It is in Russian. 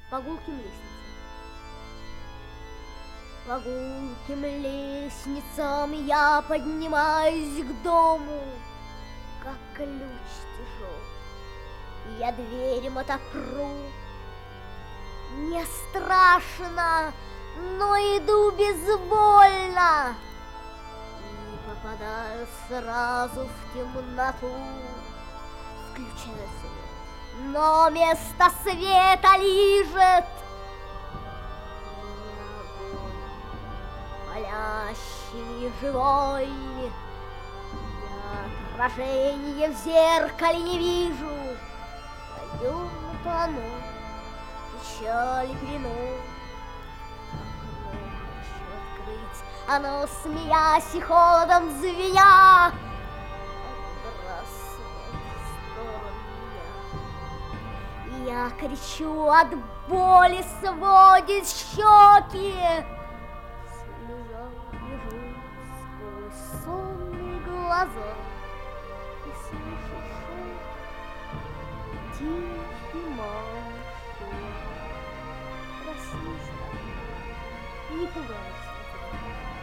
по гулким лестницам. По гулким лестницам я поднимаюсь к дому, как ключ тяжелый. Я дверь отопру. Мне страшно, но иду безвольно и попадаю сразу в темноту. Включаю свет, но вместо света лижет палящий живой. Я отражение в зеркале не вижу. Пойду тону, печаль пелену. Окно хочу открыть, оно, смеясь и холодом звеня, отбрасывает в сторону меня. Я кричу, от боли сводит щеки. Слеза бежит сквозь сонные глаза и слышу шум тихий марш. Проснись, не пугайся.